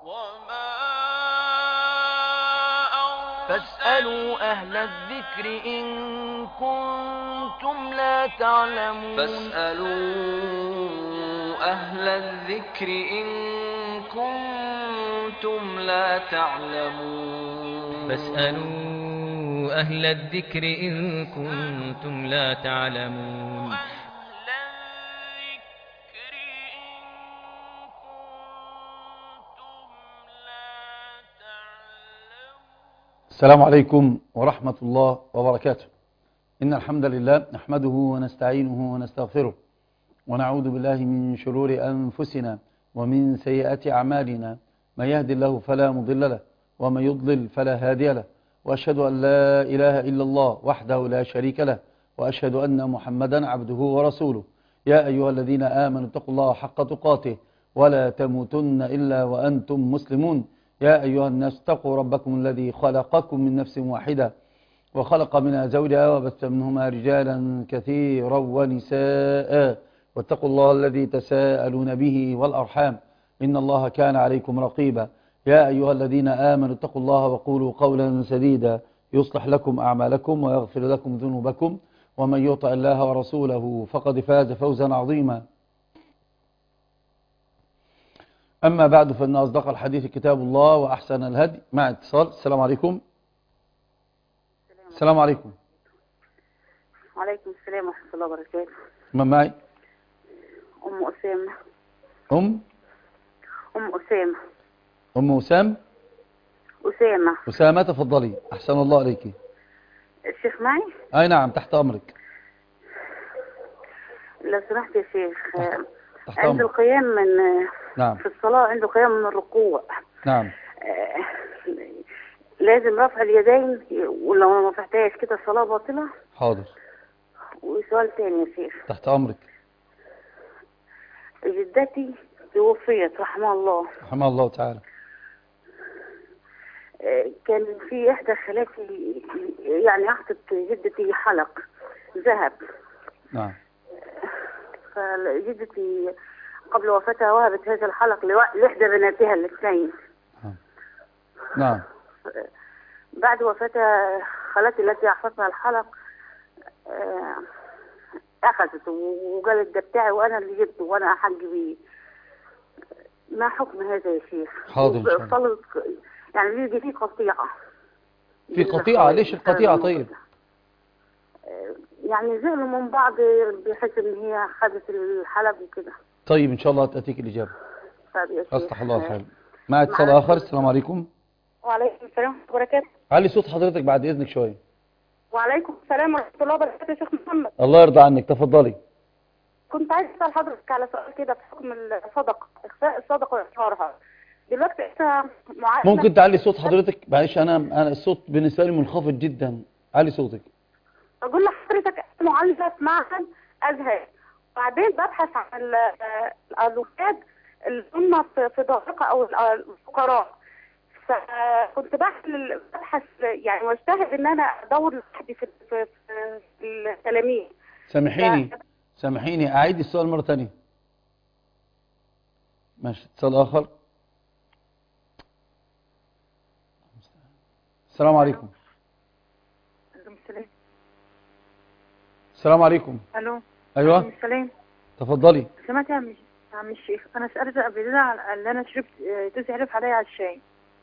فاسألوا أهل الذكر إن كنتم لا تعلمون. فاسألوا أهل الذكر إن كنتم لا تعلمون. فاسألوا أهل الذكر إن كنتم لا تعلمون. السلام عليكم ورحمة الله وبركاته. إن الحمد لله نحمده ونستعينه ونستغفره ونعوذ بالله من شرور أنفسنا ومن سيئات أعمالنا. من يهد الله فلا مضل له ومن يضلل فلا هادي له، وأشهد أن لا إله إلا الله وحده لا شريك له، وأشهد أن محمدا عبده ورسوله. يا أيها الذين آمنوا اتقوا الله حق تقاته ولا تموتن إلا وأنتم مسلمون. يا أيها الناس اتقوا ربكم الذي خلقكم من نفس واحدة وخلق منها زوجها وبث منهما رجالا كثيرا ونساء، واتقوا الله الذي تساءلون به والأرحام إن الله كان عليكم رقيبا. يا أيها الذين آمنوا اتقوا الله وقولوا قولا سديدا يصلح لكم أعمالكم ويغفر لكم ذنوبكم، ومن يطع الله ورسوله فقد فاز فوزا عظيما. أما بعد، فإن أصدق الحديث كتاب الله وأحسن الهدي مع اتصال. السلام عليكم. السلام عليكم. وعليكم السلام ورحمة الله وبركاته. من معي؟ أم أسامة. أم أسامة. أم وسام. أسامة. تفضلي. أحسن الله عليك. الشيخ معي؟ أي نعم، تحت أمرك. لو سمحت يا شيخ، تحت عند أمرك. القيام من نعم. في الصلاة، عند القيام من الركوع نعم. لازم رفع اليدين، ولو ما رفعتهاش كده الصلاة باطلة؟ حاضر. وسؤال تاني يا شيخ. تحت أمرك. جدتي توفيت رحمها الله. رحمه الله تعالى. كان في إحدى خالاتي يعني أعطت جدتي حلق ذهب. نعم. فجدتي قبل وفاتها وهبت هذا الحلق لإحدى بناتها الاثنين. نعم. بعد وفاتها خالتي التي أحفظها الحلق أخذته وقالت ده بتاعي وأنا اللي جبته وأنا أحج بيه. ما حكم هذا يا شيخ؟ حاضر إن شاء الله. يعني بيجي فيه قطيعة. في قطيعة؟ ليش القطيعة طيب؟ يعني زعلوا من بعض بحيث ان هي خدت الحلب وكده. طيب ان شاء الله تأتيك الإجابة. طيب يا شيخ. أصلح الله الحال. مع اتصال آخر. السلام عليكم. وعليكم السلام ورحمة الله وبركاته. علي صوت حضرتك بعد إذنك شوية. وعليكم السلام ورحمة الله وبركاته يا شيخ محمد. الله يرضى عنك، تفضلي. كنت عايز أسأل حضرتك على سؤال كده في حكم الصدقة، إخفاء الصدقة وإظهارها. دلوقتي إحنا ممكن تعلي صوت حضرتك؟ معلش أنا الصوت بالنسبة لي منخفض جدا. علي صوتك. أقول لحضرتك معالجة في معهد أزهر، وبعدين ببحث عن الأولاد اللي هم في ضائقة أو الفقراء، فكنت ببحث يعني واجتهد إن أنا أدور لوحدي في التلاميذ. سامحيني أعيد السؤال مرة تانية. ماشي. اتصال آخر. السلام عليكم. السلام عليكم. الو. ايوه. عليكم السلام. تفضلي. سمعت يا عم الشيخ، انا سالت قبل كده على اللي انا شربت تزعلف عليا على الشاي،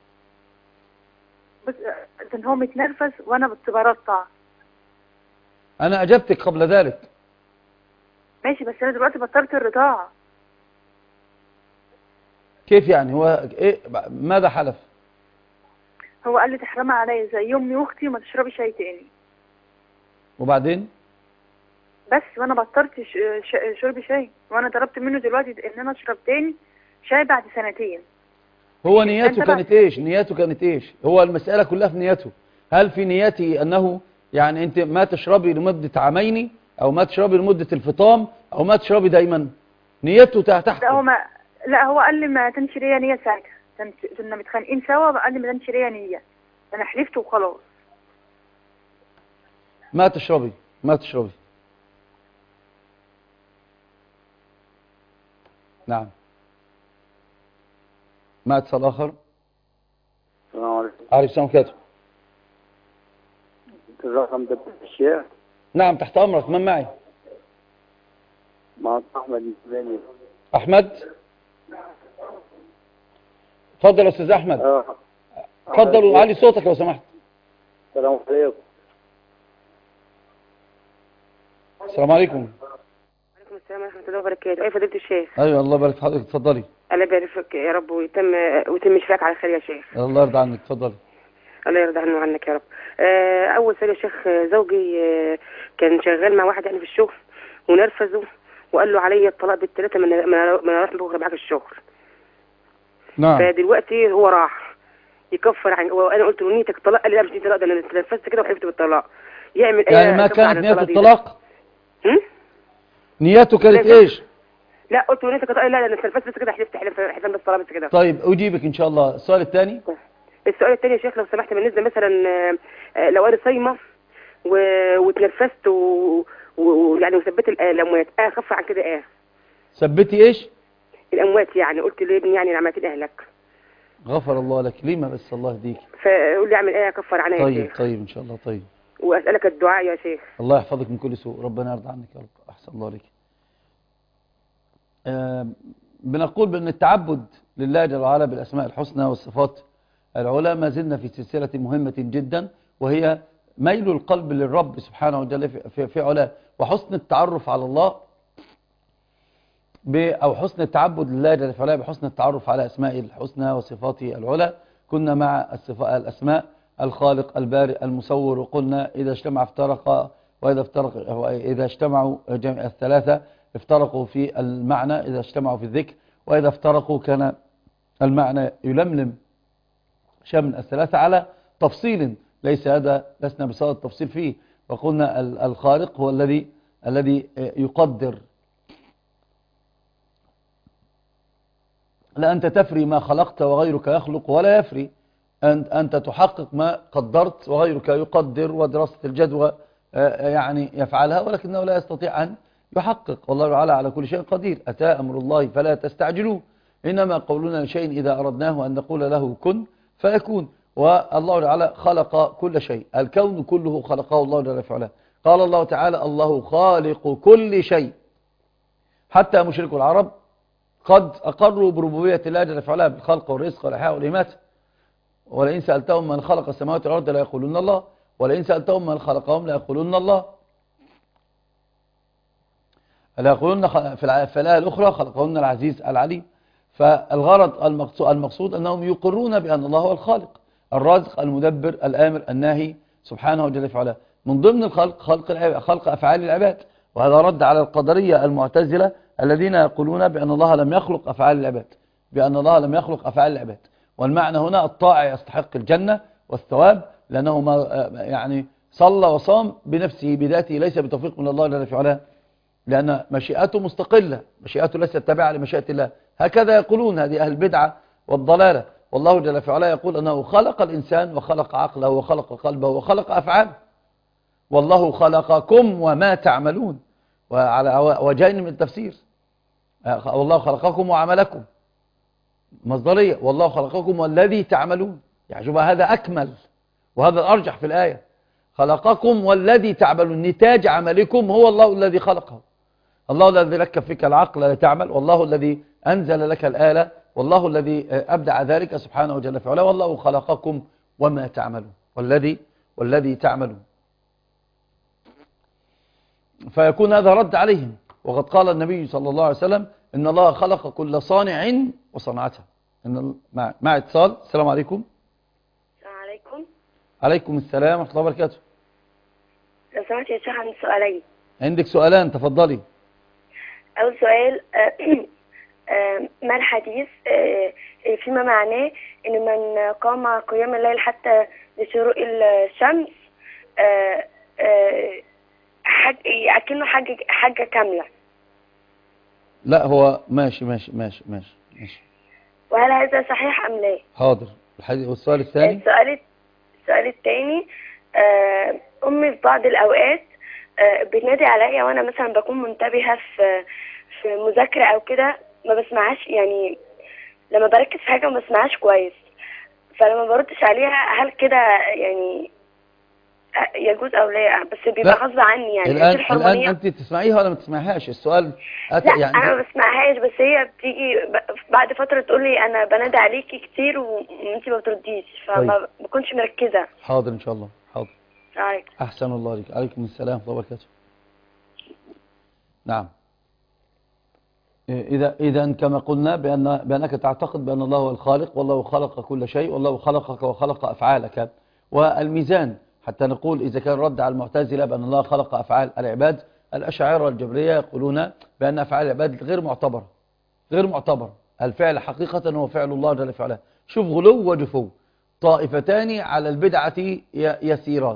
بس كان هو متنرفز وانا كنت برضع. انا اجبتك قبل ذلك. ماشي، بس انا دلوقتي بطلت الرضاعه. كيف يعني؟ هو ايه؟ ماذا حلف؟ هو قال لي تحرمي عليا زي امي واختي وما تشربي شاي تاني. وبعدين؟ بس وانا بطلت شرب شاي، وانا طلبت منه دلوقتي ان انا اشرب تاني شاي بعد سنتين. هو نيته كانت ايش؟ هو المسألة كلها في نيته. هل في نيتي انه يعني انت ما تشربي لمدة عامين، او ما تشربي لمدة الفطام، او ما تشربي دايما؟ نيته تحت. لا هو قال لي ما تنشي ليا نية ساعتها، كنا متخانقين سوا، قال لي ما تنشي ليا نية، انا حلفت وخلاص. ما تشربي. نعم. مع اتصال آخر. السلام عليكم. عليكم السلام وبركاته. الرقم ده الشيخ؟ نعم تحت أمرك، من معي؟ مع أحمد الزباني. أحمد، تفضل يا أستاذ أحمد. تفضل وعلي صوتك لو سمحت. السلام عليكم. السلام عليكم. وعليكم السلام ورحمة الله وبركاته. أي فضيلة الشيخ. أيوة الله يبارك في حضرتك، اتفضلي. الله يبارك فيك يا رب ويتم شفاك على خير يا شيخ. الله يرضى عنك، اتفضلي. الله يرضى عنه وعنك يا رب. أول سؤال يا شيخ، زوجي كان شغال مع واحد يعني في الشغل ونرفزه وقال له علي الطلاق بالثلاثة من أروح بكرة معاك الشغل. نعم. فدلوقتي هو راح يكفر عن، وأنا قلت له نيتك طلاق، قال لي لا مش نيتي طلاق، ده أنا اتنفست كده وحلفت بالطلاق. يعمل إيه؟ يعني ما كانت نية الطلاق؟ نيته كانت لا إيش؟ لا قلت له نيتك طلاق، لا ده أنا اتنفست بس كده، حلفت بالطلاق بس كده. طيب أجيبك إن شاء الله. السؤال الثاني. السؤال الثاني يا شيخ لو سمحت، بالنسبة مثلا لو أنا صايمة واتنفست ويعني وثبت الأموات، أخف عن كده ثبتي إيش؟ الأموات، يعني قلت لابني يعني نعمتين أهلك. غفر الله لك. لما بس الله يهديك. فقول لي أعمل إيه أكفر عنها يا شيخ؟ طيب إن شاء الله. طيب وأسألك الدعاء يا شيخ. الله يحفظك من كل سوء، ربنا يرضى عنك يا رب. أحسن الله عليك. بنقول بأن التعبد لله جل وعلا بالأسماء الحسنى والصفات العلى ما زلنا في سلسلة مهمة جدا، وهي ميل القلب للرب سبحانه وتعالى في علاه، وحسن التعرف على الله أو حسن التعبد لله جل وعلا بحسن التعرف على أسمائه الحسنى وصفاته العلى. كنا مع الأسماء الخالق البارئ المصور، وقلنا إذا اجتمع افترق، وإذا اجتمعوا الثلاثة افترقوا في المعنى، إذا اجتمعوا في الذكر، وإذا افترقوا كان المعنى يلملم شمل الثلاثة على تفصيل ليس هذا لسنا بصدد التفصيل فيه. وقلنا الخالق هو الذي يقدر. لا أنت تفري ما خلقت وغيرك يخلق ولا يفري، أنت تحقق ما قدرت وغيرك يقدر، ودراسة الجدوى يعني يفعلها ولكنه لا يستطيع أن يحقق. والله تعالى على كل شيء قدير. أتى أمر الله فلا تستعجلوه، إنما قولنا لشيء إذا أردناه أن نقول له كن فيكون. والله تعالى خلق كل شيء، الكون كله خلقه الله جل وعلا. قال الله تعالى الله خالق كل شيء. حتى مشركو العرب قد أقروا بربوبية الله جل وعلا بالخلق والرزق والإحياء والإماتة. ولئن سألتهم من خلق السماوات والأرض لا يقولون الله، ولئن سألتهم من خلقهم لا يقولون الله. لا يقولون في الآية الأخرى خلقهن العزيز العليم. فالغرض المقصود أنهم يقرون بأن الله هو الخالق الرازق المدبر الآمر الناهي سبحانه وجل وعلا. من ضمن الخلق خلق أفعال العباد، وهذا رد على القدرية المعتزلة الذين يقولون بأن الله لم يخلق أفعال العباد، بأن الله لم يخلق أفعال العباد. والمعنى هنا الطاعة يستحق الجنة والثواب، لأنه ما يعني صلى وصام بنفسه بذاته ليس بتوفيق من الله جل وعلا، لأن مشيئته مستقلة، مشيئته ليست تابعة لمشيئة الله. هكذا يقولون هذه أهل البدعة والضلالة. والله جل وعلا يقول أنه خلق الإنسان وخلق عقله وخلق قلبه وخلق أفعاله. والله خلقكم وما تعملون، وعلى وجهين من التفسير. والله خلقكم وعملكم مصدرية، والله خلقكم والذي تعملون. يعني شوف هذا أكمل وهذا الأرجح في الآية. خلقكم والذي تعملون، نتاج عملكم هو الله الذي خلقه. الله الذي ركب فيك العقل لتعمل، والله الذي أنزل لك الآلة، والله الذي أبدع ذلك سبحانه وجل وعلا. والله خلقكم وما تعملون، والذي تعملون. فيكون هذا رد عليهم. وقد قال النبي صلى الله عليه وسلم إن الله خلق كل صانع وصنعته. مع اتصال. السلام عليكم. السلام عليكم. عليكم السلام ورحمة الله وبركاته. لو سمحت يا شيخ عندي سؤالين. عندك سؤالان، تفضلي. أول سؤال ما الحديث فيما معناه إن من قام قيام الليل حتى لشروق الشمس أكنه حاجة كاملة. لا هو ماشي. وهل هذا صحيح أم لا؟ حاضر. والسؤال الثاني؟ السؤال الثاني أمي في بعض الأوقات بتنادي عليا وأنا مثلا بكون منتبهة في مذاكرة أو كده، ما بسمعهاش يعني لما بركز في حاجة ما بسمعهاش كويس، فلما بردش عليها هل كده يعني يجوز او لا؟ بس بيبقى لا. غصب عني يعني. الآن أنت تسمعيها ولا ما تسمعيهاش؟ السؤال لا يعني انا ما بسمعهاش، بس هي بتيجي بعد فترة تقول لي انا بنادي عليكي كتير وانت ما بترديش، فما بكونش مركزة. حاضر ان شاء الله. حاضر. عليكم. احسن الله عليك. عليكم السلام ورحمة الله وبركاته. نعم. إذا كما قلنا بأنك تعتقد بأن الله هو الخالق، والله خلق كل شيء، والله خلقك وخلق أفعالك. والميزان حتى نقول إذا كان رد على المعتزلة بأن الله خلق أفعال العباد، الأشاعرة الجبرية يقولون بأن أفعال العباد غير معتبرة. غير معتبرة. الفعل حقيقة هو فعل الله جل في علاه. شوف غلو وجفو. طائفتان على البدعة يسيران.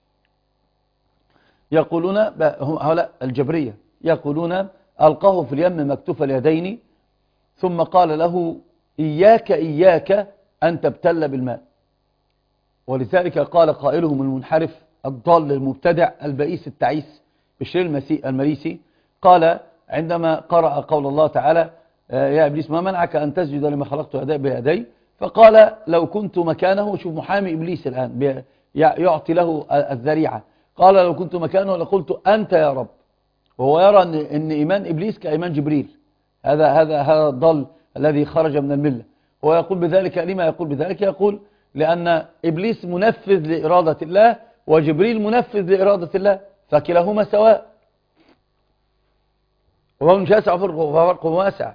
يقولون هؤلاء الجبرية يقولون ألقاه في اليم مكتوف اليدين ثم قال له إياك أن تبتل بالماء. ولذلك قال قائلهم المنحرف الضال المبتدع البئيس التعيس بشير المريسي، قال عندما قرأ قول الله تعالى يا إبليس ما منعك أن تسجد لما خلقت بيدي، فقال لو كنت مكانه، شوف محامي إبليس الآن يعطي له الذريعة، قال لو كنت مكانه لقلت أنت يا رب. وهو يرى أن إيمان إبليس كإيمان جبريل. هذا الضال الذي خرج من الملة. هو يقول بذلك. لما يقول بذلك؟ يقول لأن إبليس منفذ لإرادة الله وجبريل منفذ لإرادة الله، فكلاهما سواء، وهو شاسع فرق واسع.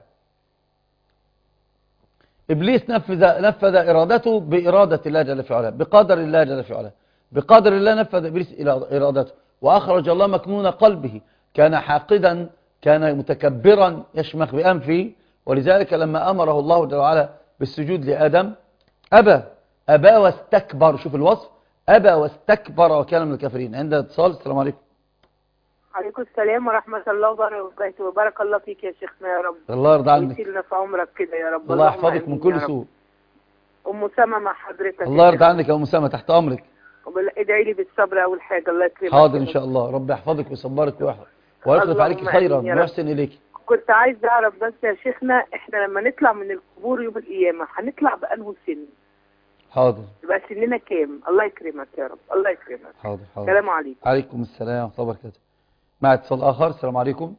إبليس نفذ إرادته بإرادة الله جل في علاه، بقدر الله جل في علاه. بقدر الله نفذ إبليس إرادته، وأخرج الله مكنون قلبه. كان حاقدا، كان متكبرا يشمخ بأنفه، ولذلك لما أمره الله جل وعلا بالسجود لآدم أبى واستكبر. شوف الوصف، أبى واستكبر وكان من الكافرين. عند اتصال. السلام عليكم. عليكم السلام ورحمة الله وبركاته. وبارك الله فيك يا شيخنا يا رب. الله يرضى عنك. ويسيرنا في عمرك كده يا رب. الله يحفظك من كل سوء. أم سما مع حضرتك. الله يرضى عنك يا أم سما، تحت أمرك. ادعي لي بالصبر أول حاجة. الله يكرمك. حاضر إن شاء الله. رب يحفظك ويصبرك ويخلف عليك خيرا ويحسن إليك. كنت عايز أعرف بس يا شيخنا، إحنا لما نطلع من القبور يوم القيامة هنطلع بأنه سن؟ حاضر. يبقى سننا كام؟ الله يكرمك يا رب. الله يكرمك. حاضر. السلام عليكم. عليكم السلام ورحمة الله وبركاته. مع اتصال آخر. السلام عليكم.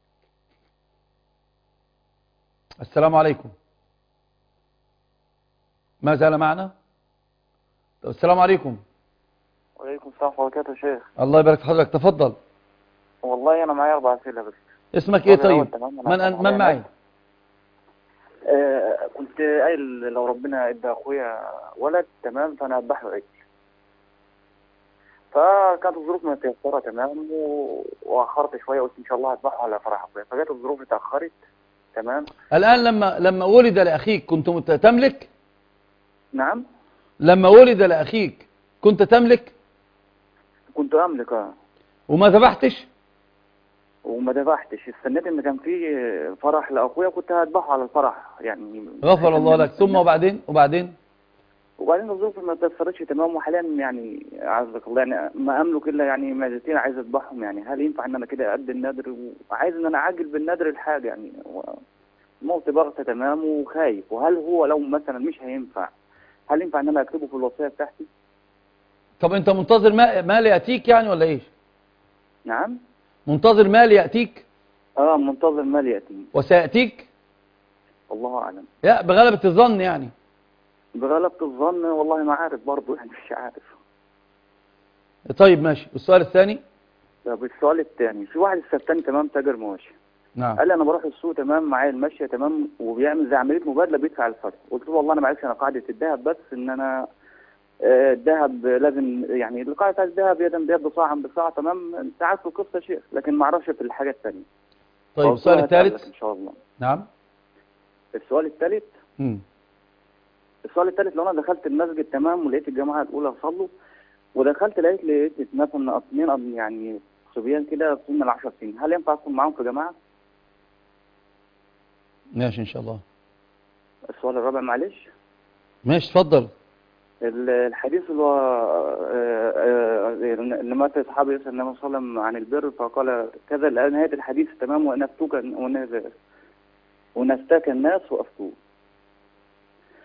السلام عليكم. ما زال معنا؟ السلام عليكم. وعليكم السلام ورحمة الله وبركاته يا شيخ. الله يبارك في حضرتك. تفضل. والله أنا معايا 4 أسئلة بس. اسمك إيه طيب؟ من معي؟ كنت قايل لو ربنا ادى أخويا ولد تمام فأنا أذبح له عجل. فكانت الظروف متيسرة تمام وأخرت شوية، قلت إن شاء الله هذبحه على فرح أخويا، فجت الظروف اتأخرت تمام. الآن لما ولد لأخيك كنت تملك؟ نعم. لما ولد لأخيك كنت تملك؟ كنت أملك. وما ذبحتش؟ وما ذبحتش، استنيت ان كان في فرح لاخويا كنت هذبحه على الفرح يعني. غفر الله لك. ثم وبعدين الظروف ما تيسرتش تمام، وحاليا يعني عزك الله يعني ما املك الا يعني معزتين عايز اذبحهم. يعني هل ينفع ان انا كده ادي النذر وعايز ان انا اعجل بالنذر الحاجه يعني موت بغته تمام وخايف؟ وهل هو لو مثلا مش هينفع هل ينفع ان انا اكتبه في الوصيه بتاعتي؟ طب انت منتظر مال ياتيك يعني ولا ايش؟ نعم. منتظر مال ياتيك؟ منتظر مال ياتيني. وسياتيك؟ الله اعلم. يا بغلبة الظن يعني. بغلبة الظن والله ما عارف برضه يعني مش عارف. طيب ماشي. السؤال الثاني. طب السؤال الثاني، في واحد السبتاني تمام تاجر مواشي. نعم. قال لي انا بروح السوق تمام معايا الماشيه تمام وبيعمل زي عمليه مبادله بيدفع الفرق. قلت له والله انا معلش انا قاعده الذهب بس ان انا الذهب لازم يعني القاعده بتاع الذهب يدا بيد صاعا بصاع تمام. انت عارف القصه يا شيخ، لكن ما اعرفش في الحاجه الثانيه. طيب السؤال الثالث ان شاء الله. نعم. السؤال الثالث. السؤال الثالث، لو انا دخلت المسجد تمام ولقيت الجماعه الاولى صلوا ودخلت لقيت مثلا اثنين يعني صبيان كده سن ال10 سنين، هل ينفع ادخل معاهم في جماعه؟ ماشي ان شاء الله. السؤال الرابع معلش. ماشي اتفضل. الحديث اللي هو لما اصحابي يسأل النبي صلى الله عليه وسلم عن البر فقال كذا نهايه الحديث تمام ونفتاك الناس وافتوه.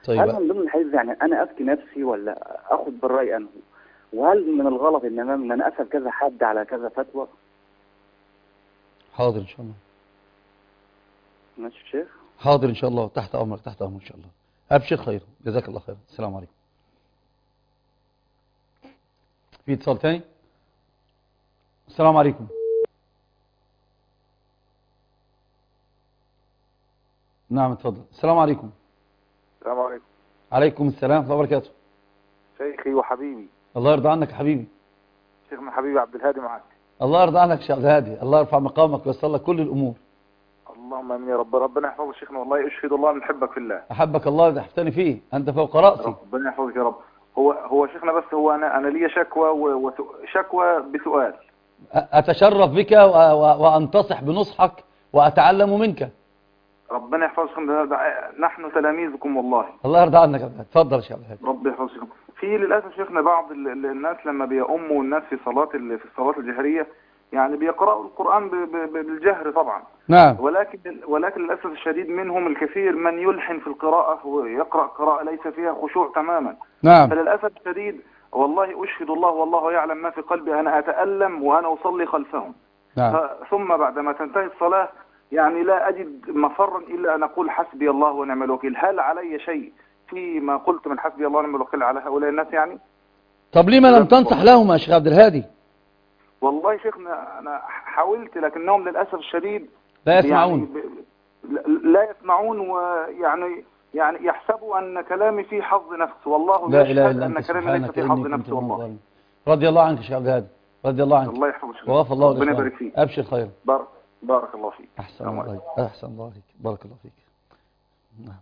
طيب. هل من ضمن الحديث يعني انا افتي نفسي ولا اخد بالراي انه؟ وهل من الغلط ان انا اسال كذا حد على كذا فتوى؟ حاضر ان شاء الله. ماشي يا شيخ. حاضر ان شاء الله، تحت امرك تحت امرك ان شاء الله. ابشر خير، جزاك الله خير. السلام عليكم. في اتصال تاني؟ السلام عليكم. نعم اتفضل. السلام عليكم. السلام عليكم. عليكم السلام ورحمة الله وبركاته. شيخي وحبيبي. الله يرضى عنك يا حبيبي. شيخنا حبيبي عبد الهادي معك. الله يرضى عنك يا شيخ عبد الهادي، الله يرفع مقامك وييسر لك كل الامور. اللهم امين يا رب. ربنا يحفظك شيخنا، والله اشهد الله نحبك في الله. احبك الله اذا احبتني فيه، انت فوق راسي. ربنا يحفظك يا رب. هو شيخنا، بس هو انا لي شكوى شكوى بسؤال. اتشرف بك وانتصح بنصحك واتعلم منك. ربنا يحفظك شيخنا، نحن تلاميذكم والله. الله يرضى عنك يا عبد الهادي. اتفضل يا شيخ عبد الهادي. ربي يحفظكم. في للاسف شيخنا بعض الناس لما بيؤموا الناس في الصلاه الجهريه، يعني بيقرأوا القرآن بالجهر طبعا. نعم. ولكن للأسف الشديد منهم الكثير من يلحن في القراءة ويقرأ قراءة ليس فيها خشوع تماما. نعم. فللأسف الشديد والله أشهد الله والله يعلم ما في قلبي، أنا أتألم وأنا أصلي خلفهم. نعم. ثم بعدما تنتهي الصلاة يعني لا أجد مفرا إلا أن أقول حسبي الله ونعم الوكيل. هل علي شيء فيما قلت من حسبي الله ونعم الوكيل على هؤلاء الناس يعني؟ طب لما لم تنصح لهم يا شيخ عبد الهادي؟ والله شيخنا أنا حاولت لكنهم للأسف الشديد لا يسمعون. لا يسمعون، ويعني يحسبوا أن كلامي فيه حظ نفس، والله لا إله يشهد إلا أن أنت كلامي ليس فيه حظ سبحانك نفس والله. رضي الله عنك يا شيخ عبد الهادي، رضي الله عنك. الله يحفظك. وغفر الله ربنا يبارك فيك. أبشر خيرا. بارك الله فيك. أحسن الله عليك. أحسن الله عليك. بارك الله فيك. نعم.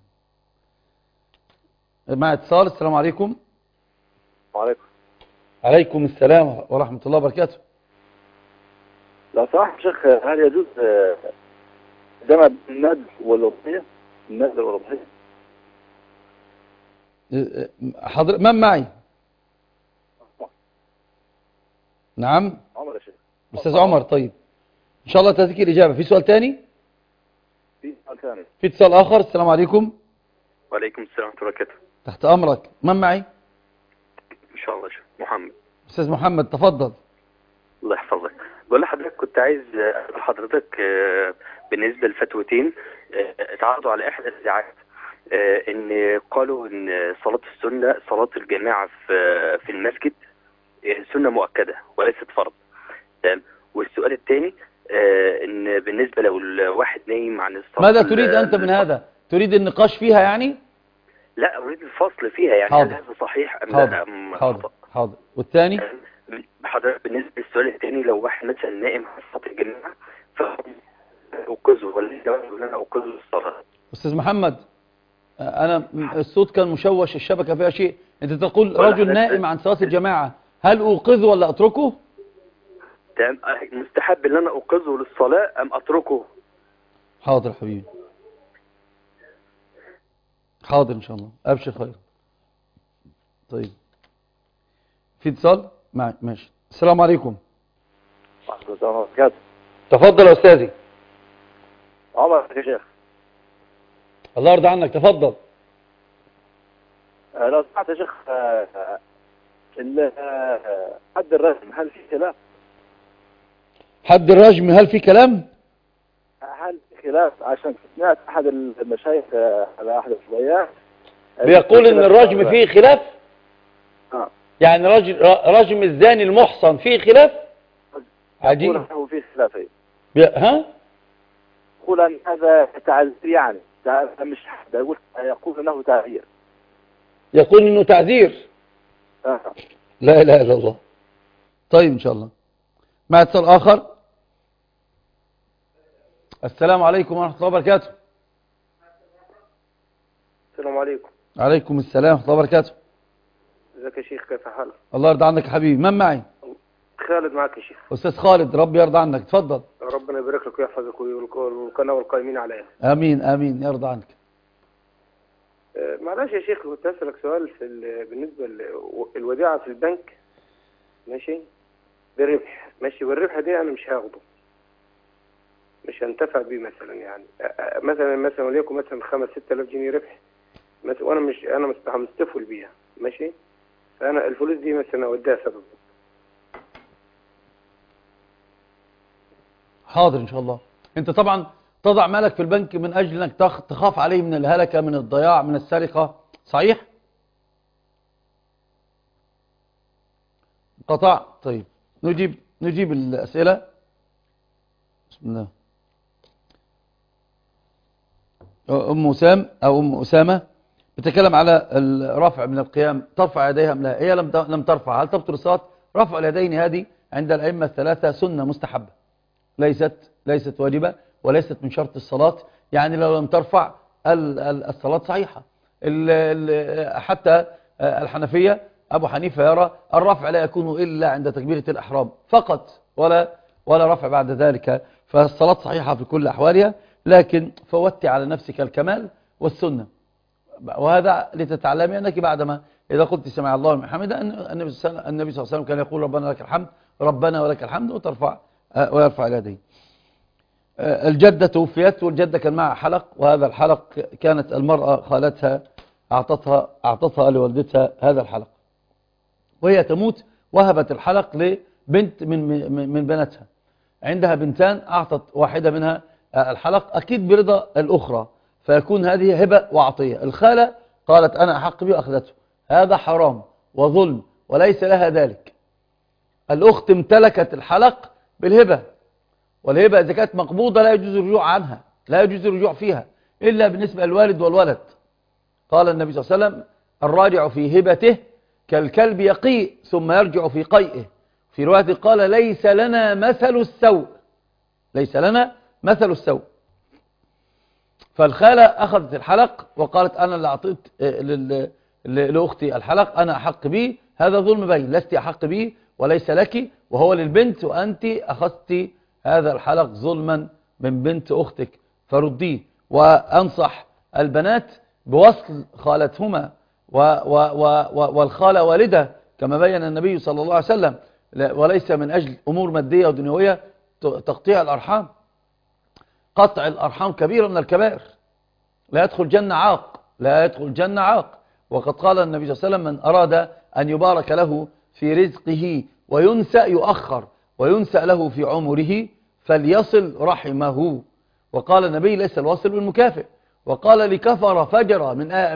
مع اتصال. السلام عليكم. وعليكم. عليكم السلام ورحمة الله وبركاته. لو سمحت يا شيخ، هل يجوز جمع الندب والأضحية؟ الندب والأضحية. حضر من معي؟ نعم. عمر يا شيخ. أستاذ عمر. طيب إن شاء الله تأتيك الإجابة. في سؤال تاني؟ في سؤال ثاني. في اتصال آخر. السلام عليكم. وعليكم السلام ورحمة الله وبركاته. تحت أمرك. من معي؟ إن شاء الله شيخ محمد. أستاذ محمد تفضل. الله يحفظك. بقول لحضرتك كنت عايز أسأل حضرتك بالنسبة للفتوتين اتعرضوا على إحدى الإذاعات، إن قالوا إن صلاة السنة صلاة الجماعة في المسجد سنة مؤكدة وليست فرض. تمام. والسؤال الثاني إن بالنسبة لو الواحد نايم عن الصلاة، ماذا تريد أنت من هذا؟ تريد النقاش فيها يعني؟ لا أريد الفصل فيها يعني. حاضر. هل هذا صحيح أم حاضر. أم حاضر. حاضر. والثاني؟ حضرتك بالنسبة للسؤال الثاني، لو واحد مثلا نائم على صلاة الجماعة فأوقظه ولا أنا أوقظه الصلاة؟ أستاذ محمد، أنا الصوت كان مشوش، الشبكة فيها شيء. أنت تقول رجل نائم عن صلاة الجماعة، هل أوقظه ولا أتركه؟ تمام. مستحب ان انا اوقظه للصلاة ام اتركه؟ حاضر حبيبي. حاضر ان شاء الله. ابشر خير. طيب في اتصال ماشي. السلام عليكم. وعليكم السلام ورحمة الله وبركاته. تفضل يا استاذي. عمر يا شيخ. الله يرضى عنك. تفضل. لو سمحت يا شيخ، حد الرجم هل في خلاف؟ حد الرجم هل في كلام؟ هل في خلاف؟ عشان سمعت احد المشايخ على احد الشويات بيقول ان الرجم فيه خلاف. يعني رجم الزاني المحصن فيه خلاف. عجيب. يقول انه فيه خلاف. ها؟ يقول ان هذا تعذير، يعني مش حد يقول انه تعذير. يقول انه تعذير. لا اله الا الله. طيب ان شاء الله. مع اتصال اخر. السلام عليكم ورحمة الله وبركاته. السلام عليكم. عليكم السلام ورحمة الله وبركاته. ازيك يا شيخ، كيف حالك؟ الله يرضى عنك يا حبيبي. من معي؟ خالد معك يا شيخ. أستاذ خالد، ربي يرضى عنك. تفضل. ربنا يبارك لك ويحفظك والقناة والقائمين عليها. آمين آمين يرضى عنك. معلش يا شيخ، كنت أسألك سؤال بالنسبة للوديعة في البنك. ماشي بربح، ماشي، والربح دي أنا مش هاخده، مش هنتفع بيه مثلا، يعني مثلا وليكن مثلا 5-6 آلاف جنيه ربح، وانا مش مستفول بيها، ماشي. فانا الفلوس دي مثلا اوديها سبب. حاضر ان شاء الله. انت طبعا تضع مالك في البنك من اجل انك تخاف عليه من الهلكة، من الضياع، من السرقة، صحيح؟ قطع. طيب نجيب الأسئلة. بسم الله. أم أسامة بتتكلم على الرفع من القيام، ترفع يديها أم لا؟ هي لم ترفع. هل تبطل الصلاة؟ رفع اليدين هذه عند الأئمة الثلاثة سنة مستحبة، ليست واجبة وليست من شرط الصلاة. يعني لو لم ترفع الصلاة صحيحة. حتى الحنفية أبو حنيفة يرى الرفع لا يكون إلا عند تكبيرة الإحرام فقط، ولا رفع بعد ذلك. فالصلاة صحيحة في كل أحوالها، لكن فوتي على نفسك الكمال والسنة. وهذا لتتعلمي أنك بعدما إذا قلت سمع الله لمن حمده، النبي صلى الله عليه وسلم كان يقول ربنا لك الحمد، ربنا ولك الحمد، ويرفع اليدين. الجدة توفيت، والجدة كان معها حلق، وهذا الحلق كانت المرأة خالتها أعطتها لوالدتها هذا الحلق، وهي تموت وهبت الحلق لبنت من بناتها. عندها بنتان، أعطت واحدة منها الحلق أكيد برضا الأخرى، فيكون هذه هبة وعطية. الخالة قالت أنا أحق به وأخذته. هذا حرام وظلم وليس لها ذلك. الأخت امتلكت الحلق بالهبة، والهبة إذا كانت مقبوضة لا يجوز الرجوع عنها، لا يجوز الرجوع فيها إلا بالنسبة للوالد والولد. قال النبي صلى الله عليه وسلم الراجع في هبته كالكلب يقيء ثم يرجع في قيئه. في رواية قال ليس لنا مثل السوء، ليس لنا مثل السوء. فالخالة أخذت الحلق وقالت أنا اللي أعطيت لأختي الحلق، أنا أحق به. هذا ظلم بين، لست أحق به وليس لك، وهو للبنت، وأنت أخذت هذا الحلق ظلما من بنت أختك، فرديه. وأنصح البنات بوصل خالتهما والخالة والدة كما بين النبي صلى الله عليه وسلم، وليس من أجل أمور مادية ودنيوية تقطيع الأرحام. قطع الأرحام كبيرة من الكبائر، لا يدخل جنة عاق، لا يدخل جنة عاق. وقد قال النبي صلى الله عليه وسلم من أراد أن يبارك له في رزقه وينسأ يؤخر وينسأ له في عمره فليصل رحمه. وقال النبي ليس الواصل بالمكافئ. وقال لكفر فجر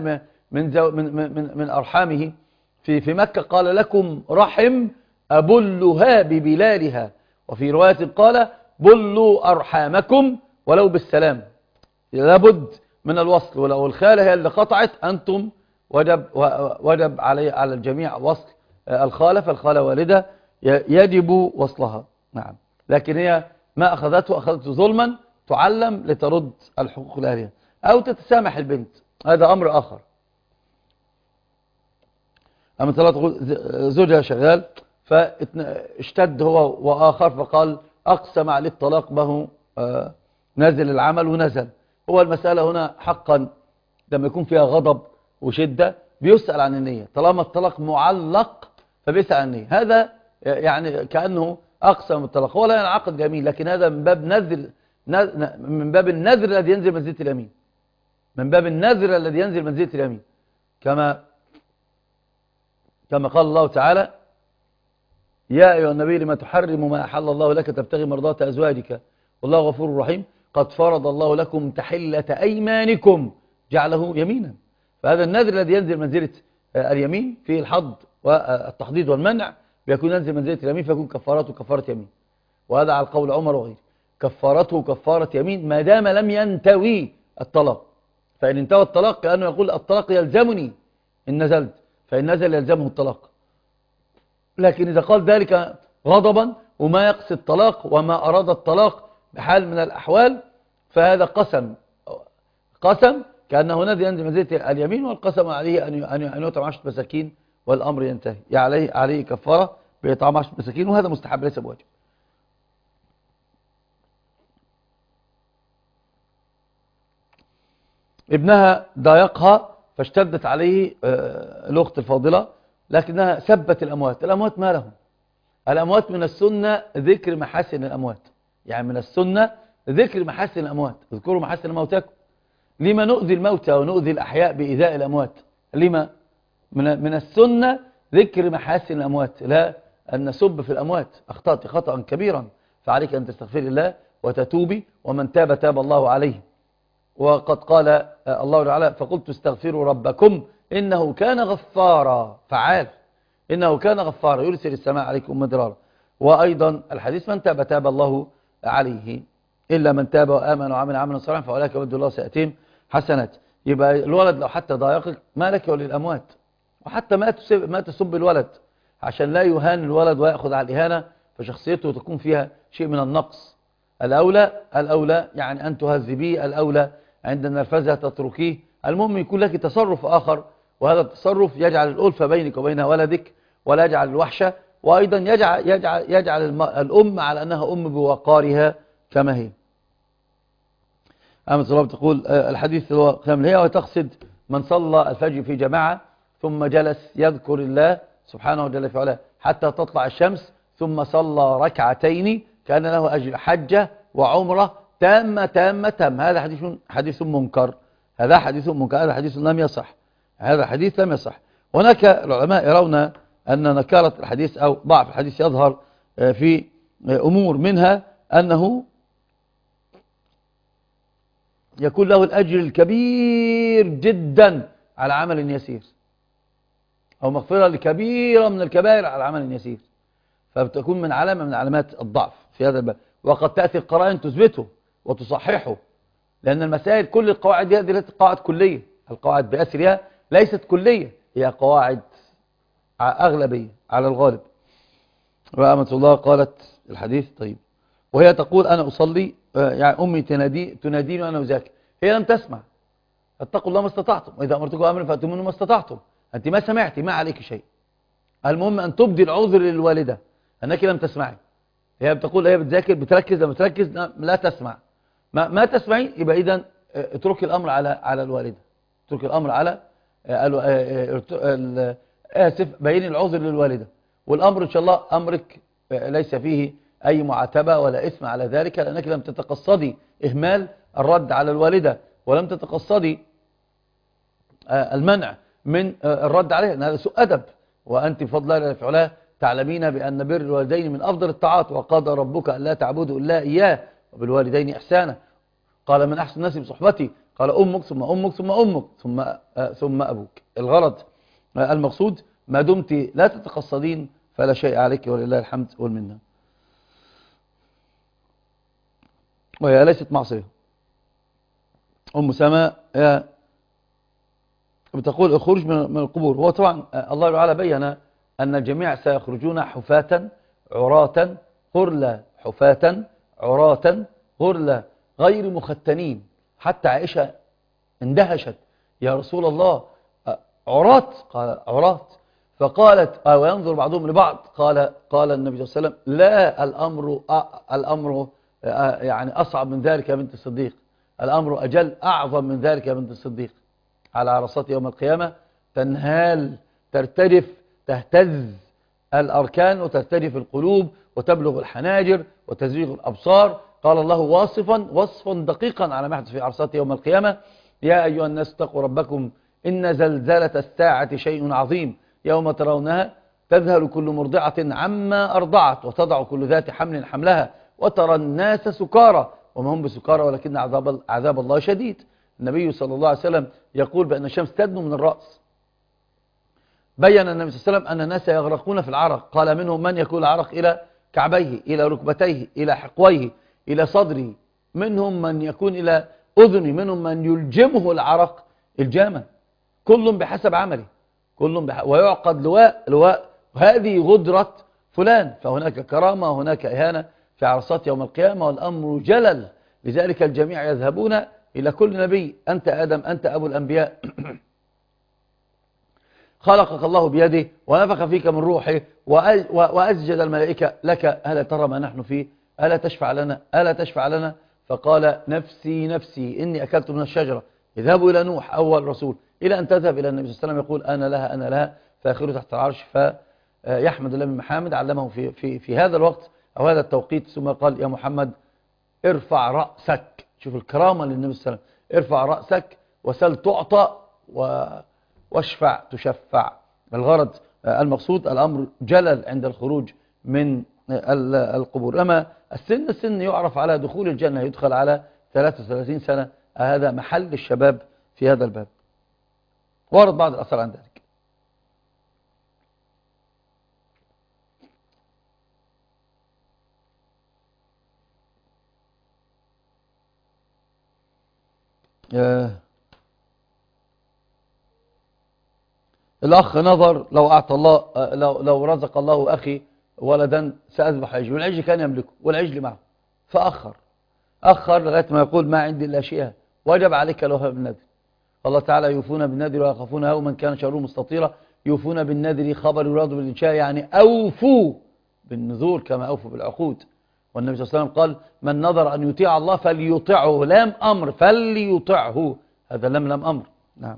من أرحامه في مكة قال لكم رحم أبلها ببلالها. وفي رواية قال بلوا أرحامكم ولو بالسلام. لابد من الوصل، ولو الخالة هي اللي قطعت أنتم وجب على الجميع وصل الخالة، فالخالة والدة يجب وصلها. نعم، لكن هي ما أخذته ظلما، تعلم لترد الحقوق لأهلها أو تتسامح البنت، هذا أمر آخر. أما تقول زوجها شغال فاشتد هو وآخر فقال أقسم عليه الطلاق، به نازل العمل ونزل. هو المسألة هنا حقا لما يكون فيها غضب وشدة بيسأل عن النية، طالما الطلاق معلق فبيسأل عن النية. هذا يعني كأنه أقسم الطلاق، هو لا ينعقد جميل، لكن هذا من باب النذر الذي ينزل منزلة اليمين، من باب النذر الذي ينزل منزلة اليمين، كما قال الله تعالى يا أيها النبي لما تحرم ما أحل الله لك تبتغي مرضات أزواجك والله غفور رحيم قد فرض الله لكم تحلة أيمانكم جعله يمينا. فهذا النذر الذي ينزل منزلة اليمين في الحض والتحضيض والمنع بيكون ينزل منزلة اليمين، فيكون كفارته كفارة يمين. وهذا على قول عمر وغيره، كفارته كفارة يمين ما دام لم ينتوي الطلاق. فإن انتوى الطلاق كأنه يقول الطلاق يلزمني إن نزلت، فإن نزل يلزمه الطلاق. لكن إذا قال ذلك غضبا وما يقصد الطلاق وما أراد الطلاق بحال من الأحوال، فهذا قسم كأنه نذر ينزل منزلة اليمين، والقسم عليه أن يطعم 10 مساكين والأمر ينتهي. عليه كفارة بإطعام 10 مساكين، وهذا مستحب ليس بواجب. ابنها ضايقها فاشتدت عليه الأخت الفاضلة، لكنها سبت الأموات. الأموات ما لهم؟ الأموات من السنة ذكر محاسن الأموات، يعني من السنة ذكر محاسن الأموات، اذكروا محاسن موتاكم. لما نؤذي الموتى ونؤذي الأحياء بإيذاء الأموات؟ لما؟ من السنة ذكر محاسن الأموات، لا أن نسب في الأموات. أخطأت خطأ كبيرا، فعليك أن تستغفر الله وتتوبي، ومن تاب تاب الله عليه. وقد قال الله تعالى فقلت استغفروا ربكم إنه كان غفارا، فعال، إنه كان غفارا يرسل السماء عليكم مدرارا. وأيضا الحديث من تاب تاب الله عليه إلا من تاب وآمن وعمل عملا صالحا فأولئك يبدل الله سيئاتهم حسنات. يبقى الولد لو حتى ضايقك ما لك وللأموات، وحتى ما تسب الولد عشان لا يهان الولد ويأخذ على الإهانة فشخصيته تكون فيها شيء من النقص. الأولى يعني أن تهذبيه، الأولى عند النرفزة تتركيه، المهم يكون لك تصرف آخر، وهذا التصرف يجعل الألفة بينك وبين ولدك ولا يجعل الوحشة، وأيضا يجعل الأم على أنها أم بوقارها كما هي. أمة الله تقول الحديث هو قيام هي وتقصد من صلى الفجر في جماعة ثم جلس يذكر الله سبحانه وجل في علاه حتى تطلع الشمس ثم صلى ركعتين كان له أجر حجة وعمرة تامة. هذا حديث منكر، هذا حديث لم يصح، هذا حديث لم يصح. هناك العلماء يرون أن نكارة الحديث أو ضعف الحديث يظهر في أمور، منها أنه يكون له الأجر الكبير جدا على عمل يسير، أو مغفرة لكبيرة من الكبائر على عمل يسير، فبتكون من علامة من علامات الضعف في هذا الباب. وقد تأتي القرائن تثبته وتصححه، لأن المسائل كل القواعد هذه ليست قواعد كلية، القواعد بأسرها ليست كلية، هي قواعد أغلبية على الغالب. رحمة الله قالت الحديث طيب، وهي تقول أنا أصلي يعني أمي تناديني وأنا أذاكر، هي لم تسمع. اتقوا الله ما استطعتم، وإذا أمرتكم أمرا فأتوا منه ما استطعتم، أنت ما سمعتي، ما عليك شيء. المهم أن تبدي العذر للوالدة أنك لم تسمعي. هي بتقول هي بتذاكر بتركز، لما تركز لا تسمع، ما تسمعي، يبقى إذن اتركي الأمر على الوالدة، اتركي الأمر على بين العذر للوالدة. والأمر إن شاء الله أمرك ليس فيه أي معاتبة ولا إثم على ذلك، لأنك لم تتقصدي إهمال الرد على الوالدة، ولم تتقصدي المنع من الرد عليها، أن هذا سوء أدب. وأنت بفضل الله في علاه تعلمين بأن بر الوالدين من أفضل الطاعات، وقضى ربك ألا تعبدوا إلا إياه وبالوالدين إحسانا. قال من أحسن الناس بصحبتي، قال أمك ثم أمك ثم أمك ثم أبوك. الغرض المقصود ما دمت لا تتقصدين فلا شيء عليك، ولله الحمد والمنة، وهي ليست معصية. أم سماء بتقول الخروج من القبور، هو طبعا الله تعالى بيّن أن الجميع سيخرجون حفاة عراة غرلا، حفاة عراة غرلا غير مختنين. حتى عائشة اندهشت، يا رسول الله عراة؟ قال عراة. فقالت وينظر بعضهم لبعض، قال النبي صلى الله عليه وسلم لا، الأمر يعني أصعب من ذلك يا بنت الصديق، الأمر أجل أعظم من ذلك يا بنت الصديق. على عرصات يوم القيامة تنهال، ترتجف، تهتز الأركان وترتجف القلوب وتبلغ الحناجر وتزيغ الأبصار. قال الله وصفا دقيقا على ما يحدث في عرصات يوم القيامة: يا أيها الناس اتقوا ربكم إن زلزلة الساعة شيء عظيم يوم ترونها تذهل كل مرضعة عما أرضعت وتضع كل ذات حمل حملها وترى الناس سكارى وما هم بسكارى ولكن عذاب الله شديد. النبي صلى الله عليه وسلم يقول بأن الشمس تدنو من الرأس. بيّن النبي صلى الله عليه وسلم أن الناس يغرقون في العرق، قال منهم من يكون العرق إلى كعبيه، إلى ركبتيه، إلى حقويه، إلى صدره، منهم من يكون إلى أذنه، منهم من يلجمه العرق الجامة، كل بحسب عمله، ويعقد لواء هذه غدرة فلان، فهناك كرامة وهناك إهانة في عرصات يوم القيامة، والأمر جلل. لذلك الجميع يذهبون إلى كل نبي: أنت آدم، أنت أبو الأنبياء، خلقك الله بيده ونفخ فيك من روحه وأسجد الملائكة لك، ألا ترى ما نحن فيه؟ ألا تشفع لنا؟ فقال نفسي نفسي إني أكلت من الشجرة. اذهبوا إلى نوح أول رسول، إلى أن تذهب إلى النبي صلى الله عليه وسلم يقول أنا لها فآخره تحت العرش، فيحمد الله من محامد علمه في هذا الوقت أو هذا التوقيت، ثم قال: يا محمد ارفع رأسك. شوف الكرامة للنبي صلى الله عليه وسلم، ارفع رأسك وسل تعطى واشفع تشفع. الغرض المقصود الأمر جلل عند الخروج من القبور. أما السن يعرف على دخول الجنة، يدخل على 33 سنة، هذا محل الشباب في هذا الباب. ورد بعض الأثر عن ذلك. الأخ نظر لو أعطى الله، لو رزق الله أخي ولدا سأذبح عجل، والعجل كان يملكه والعجل معه، فأخر لغاية ما يقول ما عندي إلا شيئا، وجب عليك الوفاء بالنذر. الله تعالى يوفون بالنذر ويخافون يوما كان شره مستطيرا. يوفون بالنذر خبر يراد بالإنشاء، يعني أوفوا بالنذور كما أوفوا بالعقود. والنبي صلى الله عليه وسلم قال من نظر أن يطيع الله فليطيعه، لام أمر فليطيعه، هذا لام أمر. نعم.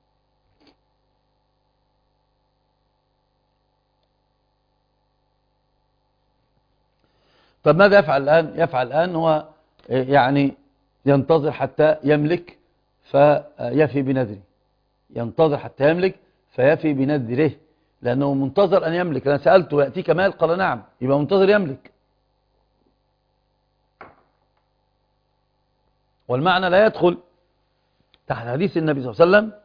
طب ماذا يفعل الآن؟ يفعل الآن هو يعني ينتظر حتى يملك فيفي بنذره، ينتظر حتى يملك فيفي بنذره، لأنه منتظر أن يملك. أنا سألته يأتيك مال؟ قال نعم، يبقى منتظر يملك. والمعنى لا يدخل تحت حديث النبي صلى الله عليه وسلم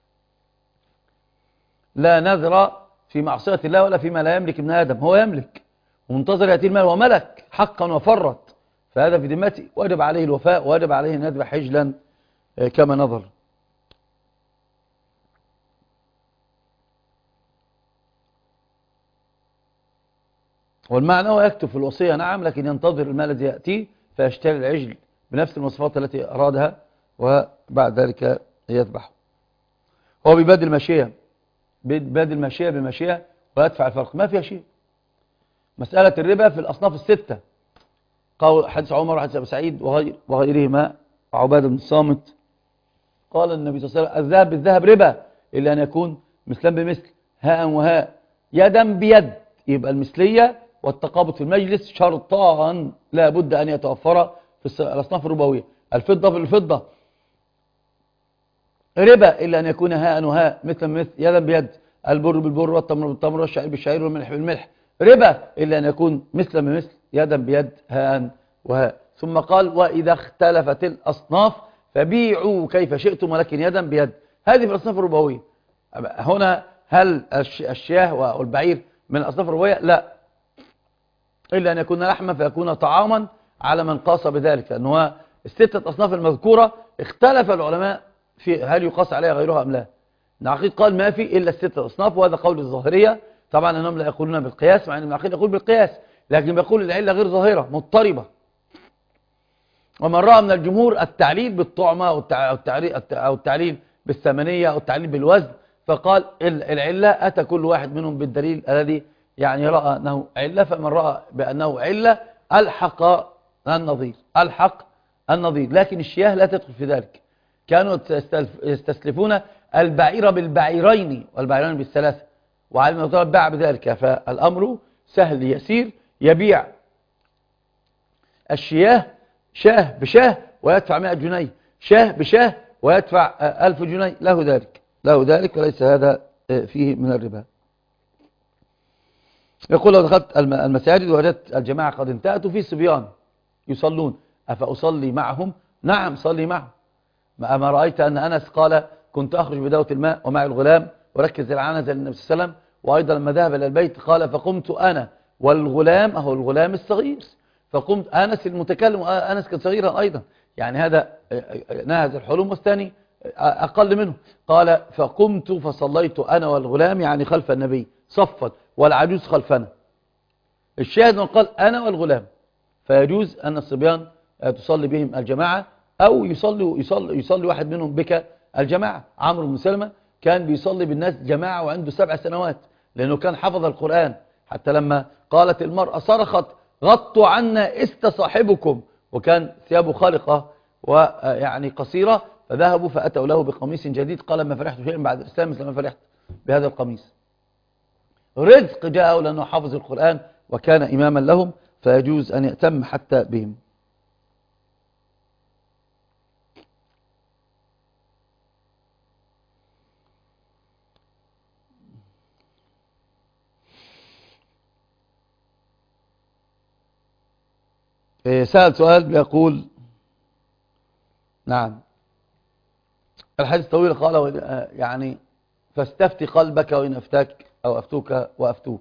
لا نذر في معصية الله ولا فيما لا يملك ابن آدم. هو يملك ومنتظر يأتي المال وملك حقا وفرط، فهذا في ذمته، وجب عليه الوفاء، وجب عليه أن يذبح حجلا كما نظر. والمعنى هو يكتب في الوصية نعم، لكن ينتظر المال الذي يأتيه فيشتري العجل بنفس المواصفات التي أرادها، وبعد ذلك يذبحه. هو بيبادل ماشية بماشية ويدفع الفرق، ما فيها شيء. مسألة الربا في الأصناف الستة، قول حديث عمر وحديث أبي سعيد وغيرهما، عبادة بن الصامت، قال النبي صلى الله عليه وسلم الذهب بالذهب ربا إلا أن يكون مثلا بمثل، هاء وهاء، يدا بيد. يبقى المثلية والتقابض في المجلس شرطان لا بد أن يتوفر في الأصناف الربوية. الفضة في الفضة ربا إلا أن يكون هاء وهاء، مثل مثل، يدا بيد. البر بالبر والتمر بالتمر والشعير بالشعير والملح بالملح ربا إلا أن يكون مثل بمثل، يدا بيد، هاء وهاء. ثم قال وإذا اختلفت الأصناف فبيعوا كيف شئتم ولكن يدا بيد. هذه في الأصناف الربوية. هنا هل الشياه والبعير من الأصناف الربوية؟ لا، إلا أن يكون لحما فيكون طعاما على من قاس بذلك، لأنه الستة أصناف المذكورة اختلف العلماء في هل يقاس عليها غيرها أم لا. العقيد قال ما في إلا الستة أصناف، وهذا قول الظاهرية. طبعا أنهم لا يقولون بالقياس، مع أن العقيد يقول بالقياس، لكن يقول العلة غير ظاهرة مضطربة. ومن رأى من الجمهور التعليل بالطعمة أو التعليل بالثمنية أو التعليل بالوزن، فقال العلة أتى كل واحد منهم بالدليل الذي يعني رأى أنه علة. فمن رأى بأنه علة ألحق النظير، لكن الشياه لا تدخل في ذلك. كانوا يستسلفون البعير بالبعيرين والبعيرين بالثلاثة، وعلم الله باع بذلك. فالأمر سهل يسير، يبيع الشياه شاه بشاه ويدفع 100 جنيه، شاه بشاه ويدفع 1000 جنيه، له ذلك وليس هذا فيه من الربا. يقول لو دخلت المساجد ووجدت الجماعة قد انتهت وفي صبيان يصلون أفأصلي معهم؟ نعم صلي معهم. ما رأيت أن أنس قال كنت أخرج بدوة الماء ومعي الغلام وركز العنزة للنبي صلى الله عليه وسلم، وأيضا لما ذهب إلى البيت قال فقمت أنا والغلام، أهو الغلام الصغير، فقمت أنس المتكلم، أنس كان صغيرا أيضا، يعني هذا ناهز الحلم والثاني أقل منه. قال فقمت فصليت أنا والغلام، يعني خلف النبي صفا والعجوز خلفنا. الشاهد أنه قال أنا والغلام، فيجوز أن الصبيان تصلي بهم الجماعة، أو يصلي واحد منهم بك الجماعة. عمرو بن سلمة كان بيصلي بالناس جماعة وعنده 7 سنوات، لأنه كان حفظ القرآن، حتى لما قالت المرأة صرخت غطوا عنا استصاحبكم، وكان ثيابه خالقة ويعني قصيرة، فذهبوا فأتوا له بقميص جديد، قال ما فرحت شيئا بعد الإسلام مثل ما فرحت بهذا القميص. رزق جاءه لأنه حافظ القرآن وكان إماما لهم، فيجوز أن يأتم حتى بهم. سأل سؤال بيقول نعم الحديث طويل قال يعني فاستفتي قلبك وإن أفتاك أو أفتوك وأفتوك.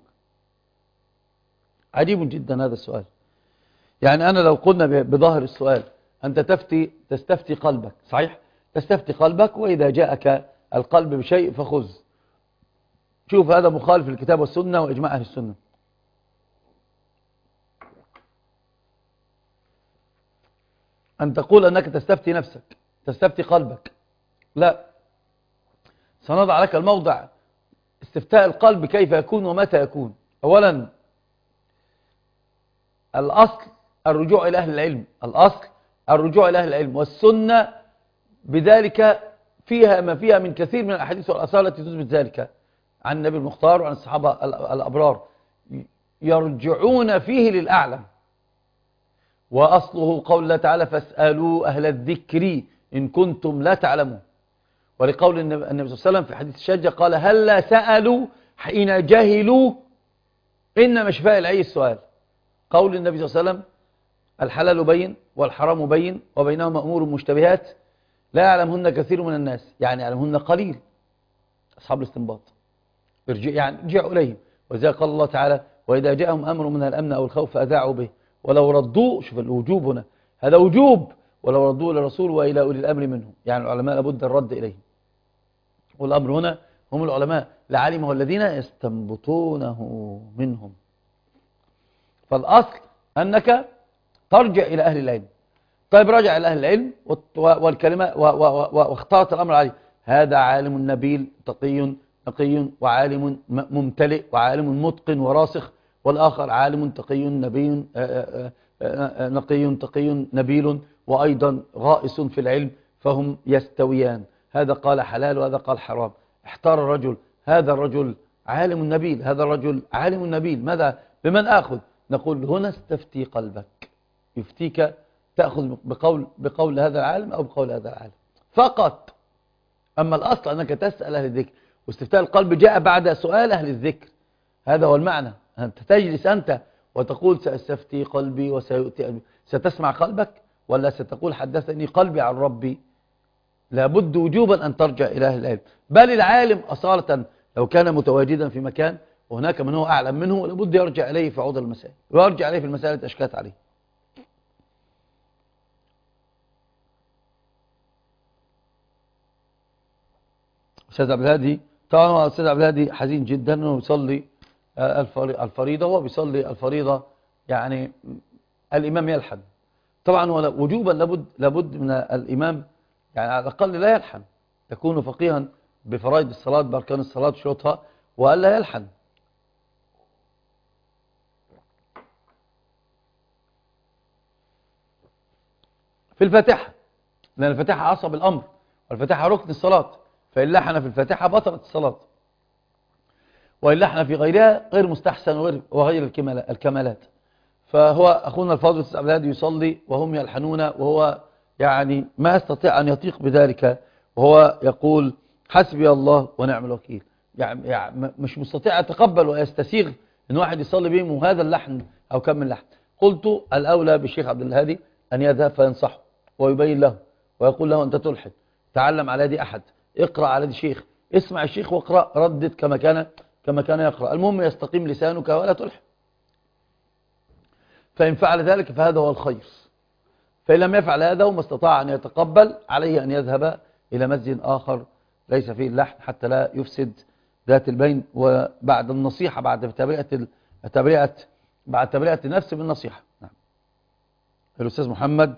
عجيب جدا هذا السؤال. يعني أنا لو قلنا بظاهر السؤال أنت تستفتي قلبك، صحيح؟ تستفتي قلبك وإذا جاءك القلب بشيء فخذ. شوف هذا مخالف للكتاب والسنة وإجماع أهل السنة. أن تقول أنك تستفتي نفسك، تستفتي قلبك، لا، سنضع لك الموضع. استفتاء القلب كيف يكون ومتى يكون؟ أولا الأصل الرجوع إلى أهل العلم، الأصل الرجوع إلى أهل العلم، والسنة بذلك فيها ما فيها من كثير من الأحاديث والآثار التي تثبت ذلك عن النبي المختار وعن الصحابة الأبرار، يرجعون فيه للأعلم. وأصله قول الله تعالى فاسألوا أهل الذكر إن كنتم لا تعلمون. ولقول النبي صلى الله عليه وسلم في حديث الشجة قال هلا سألوا حين جهلوا إنما شفاء العي السؤال. قول النبي صلى الله عليه وسلم الحلال بين والحرام بين وبينهما أمور مشتبهات لا يعلمهن كثير من الناس، يعني يعلمهن قليل أصحاب الاستنباط، يعني ارجعوا إليهم. وإذا قال الله تعالى وإذا جاءهم أمر من الأمن أو الخوف أذاعوا به ولو ردوا، شوف الوجوب هنا، هذا وجوب، ولو ردوا للرسول وإلى أولي الأمر منهم، يعني العلماء لابد الرد إليهم. والأمر هنا هم العلماء لعلمه الذين يستنبطونه منهم. فالأصل أنك ترجع إلى أهل العلم. طيب رجع إلى أهل العلم والكلمة واختارت الأمر عليه، هذا عالم نبيل تقي نقي وعالم ممتلئ وعالم متقن وراسخ، والآخر عالم تقي نبي نقي تقي نبيل وأيضا غائص في العلم، فهم يستويان، هذا قال حلال وهذا قال حرام. احتار الرجل، هذا الرجل عالم نبيل، هذا الرجل عالم نبيل، ماذا بمن آخذ؟ نقول هنا استفتي قلبك، يفتيك تأخذ بقول هذا العالم أو بقول هذا العالم فقط. أما الأصل أنك تسأل أهل الذكر، واستفتاء القلب جاء بعد سؤال أهل الذكر، هذا هو المعنى. أنت تجلس أنت وتقول سأستفتي قلبي وسيؤتي قلبي، ستسمع قلبك ولا ستقول حدثني قلبي عن ربي؟ لابد وجوبا أن ترجع إلى أهل العلم. بل العالم أصالة لو كان متواجدا في مكان وهناك من هو أعلم منه لابد يرجع إليه في عوض المسائل، ويرجع إليه في المسائل التي أشكلت عليه. أستاذ عبد الهادي، طبعا أستاذ عبد الهادي حزين جدا أنه يصلي الفريضة، وهو بيصلي الفريضة يعني الإمام يلحن. طبعا وجوبا لابد من الإمام يعني على الأقل لا يلحن، يكون فقيها بفرائض الصلاة بأركان الصلاة وشروطها، وألا يلحن. في الفاتحة، لأن الفاتحة عصب الأمر، والفاتحة ركن الصلاة، فإن لحن في الفاتحة بطلت الصلاة، وإن لحن في غيرها غير مستحسن وغير الكمالات. فهو أخونا الفاضل أستاذ عبد الهادي يصلي وهم يلحنون، وهو يعني ما يستطيع أن يطيق بذلك، وهو يقول حسبي الله ونعم الوكيل، يعني مش مستطيع يتقبل ويستسيغ أن واحد يصلي بهم وهذا اللحن أو كم من لحن. قلت الأولى بالشيخ عبد الهادي أن يذهب فينصحه ويبين له ويقول له أنت تلحن، تعلم على يد أحد، اقرأ على يد شيخ، اسمع الشيخ واقرأ، ردد كما كان يقرأ، المهم يستقيم لسانك ولا تلحن. فإن فعل ذلك فهذا هو الخير، فإن لم يفعل هذا وما استطاع أن يتقبل عليه أن يذهب إلى مسجد آخر ليس فيه اللحن حتى لا يفسد ذات البين، وبعد النصيحة بعد تبرئة النفس بالنصيحة. نعم. الأستاذ محمد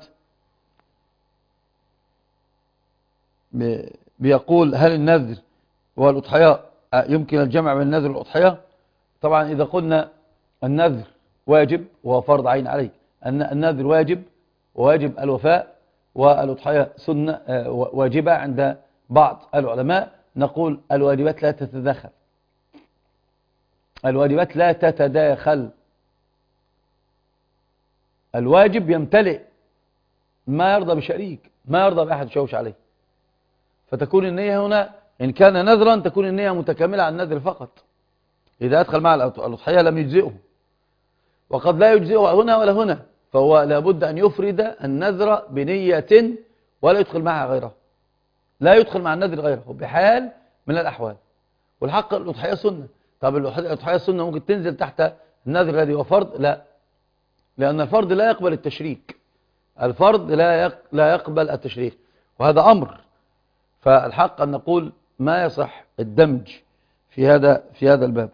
بيقول هل النذر والأضحية يمكن الجمع بين النذر والأضحية؟ طبعا إذا قلنا النذر واجب وهو فرض عين عليك، النذر واجب وواجب الوفاء، والأضحية سنة واجبة عند بعض العلماء، نقول الواجبات لا تتداخل، الواجبات لا تتداخل، الواجب يمتلئ، ما يرضى بشريك، ما يرضى بأحد يشوش عليه، فتكون النية هنا إن كان نذرا تكون النية متكاملة عن النذر فقط. إذا أدخل مع الأضحية لم يجزئه، وقد لا يجزئه هنا ولا هنا، فهو لابد أن يفرد النذر بنية ولا يدخل معها غيره، لا يدخل مع النذر غيره بحال من الأحوال. والحق الأضحية سنة. طب الأضحية سنة ممكن تنزل تحت النذر الذي هو فرض؟ لا، لأن الفرض لا يقبل التشريك، الفرض لا يقبل التشريك، وهذا أمر. فالحق أن نقول ما يصح الدمج في هذا الباب.